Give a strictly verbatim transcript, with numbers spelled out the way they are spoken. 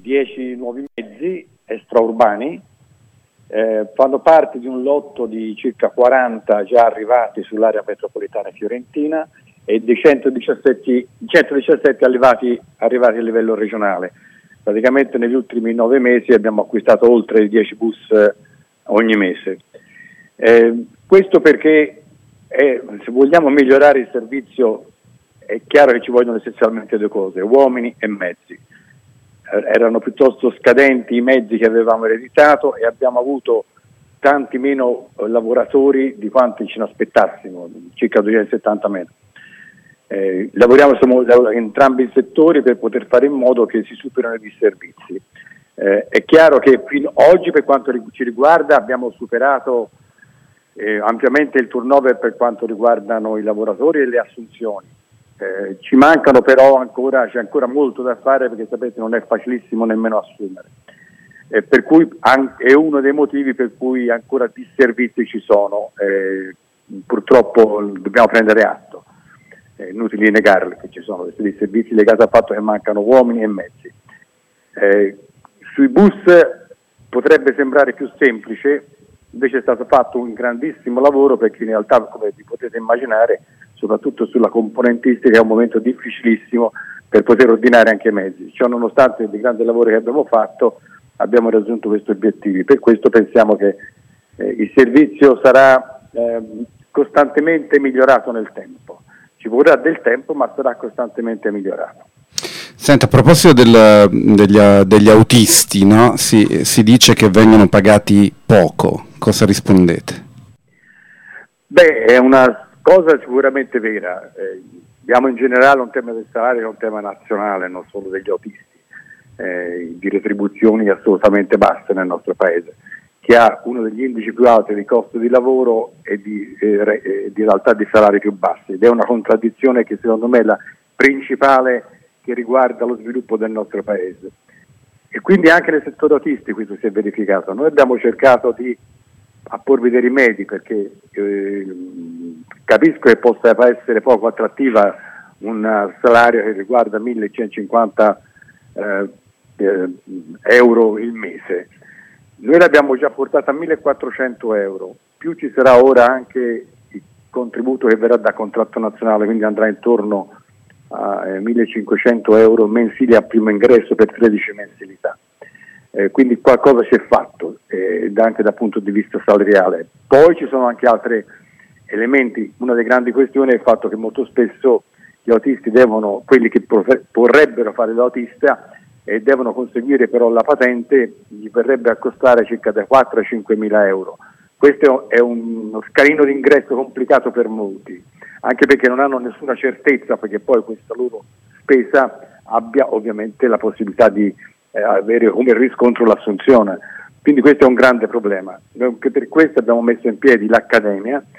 dieci nuovi mezzi extraurbani, eh, fanno parte di un lotto di circa quaranta già arrivati sull'area metropolitana fiorentina e di centodiciassette, centodiciassette arrivati, arrivati a livello regionale. Praticamente negli ultimi nove mesi abbiamo acquistato oltre dieci bus eh, ogni mese. Eh, questo perché eh, se vogliamo migliorare il servizio è chiaro che ci vogliono essenzialmente due cose: uomini e mezzi. Eh, erano piuttosto scadenti i mezzi che avevamo ereditato e abbiamo avuto tanti meno eh, lavoratori di quanti ce ne aspettassimo, circa duecentosettanta meno. Eh, lavoriamo insomma, in entrambi i settori per poter fare in modo che si superino i disservizi. Eh, è chiaro che fino oggi, per quanto ci riguarda, abbiamo superato eh, ampiamente il turnover per quanto riguardano i lavoratori e le assunzioni. Eh, ci mancano però ancora, c'è ancora molto da fare, perché sapete non è facilissimo nemmeno assumere. Eh, per cui an- è uno dei motivi per cui ancora disservizi ci sono. Eh, purtroppo dobbiamo prendere atto. È inutile negarlo che ci sono questi disservizi legati al fatto che mancano uomini e mezzi. Eh, sui bus potrebbe sembrare più semplice, invece è stato fatto un grandissimo lavoro, perché in realtà, come vi potete immaginare, soprattutto sulla componentistica è un momento difficilissimo per poter ordinare anche i mezzi. Ciò nonostante il grande lavoro che abbiamo fatto, abbiamo raggiunto questi obiettivi. Per questo pensiamo che eh, il servizio sarà eh, costantemente migliorato nel tempo. Ci vorrà del tempo, ma sarà costantemente migliorato. Senta, a proposito del, degli, degli autisti, no? si, si dice che vengono pagati poco. Cosa rispondete? Beh, è una cosa sicuramente vera. Eh, abbiamo in generale un tema del salario, è un tema nazionale, non solo degli autisti, eh, di retribuzioni assolutamente basse nel nostro paese, che ha uno degli indici più alti di costo di lavoro e di, eh, di realtà di salari più bassi, ed è una contraddizione che secondo me è la principale che riguarda lo sviluppo del nostro paese. E quindi anche nel settore autistico questo si è verificato. Noi abbiamo cercato di apporvi dei rimedi, perché eh, capisco che possa essere poco attrattiva un salario che riguarda millecentocinquanta eh, eh, euro il mese. Noi l'abbiamo già portata a millequattrocento euro, più ci sarà ora anche il contributo che verrà da contratto nazionale, quindi andrà intorno a eh, millecinquecento euro mensili a primo ingresso per tredici mensilità. Eh, quindi qualcosa si è fatto eh, anche dal punto di vista salariale. Poi ci sono anche altri elementi. Una delle grandi questioni è il fatto che molto spesso gli autisti devono, quelli che profe- vorrebbero fare l'autista e devono conseguire però la patente, gli verrebbe a costare circa da quattro a cinque mila euro. Questo è un, uno scalino d'ingresso complicato per molti, anche perché non hanno nessuna certezza, perché poi questa loro spesa abbia ovviamente la possibilità di eh, avere come riscontro l'assunzione. Quindi questo è un grande problema. Anche per questo abbiamo messo in piedi l'Accademia,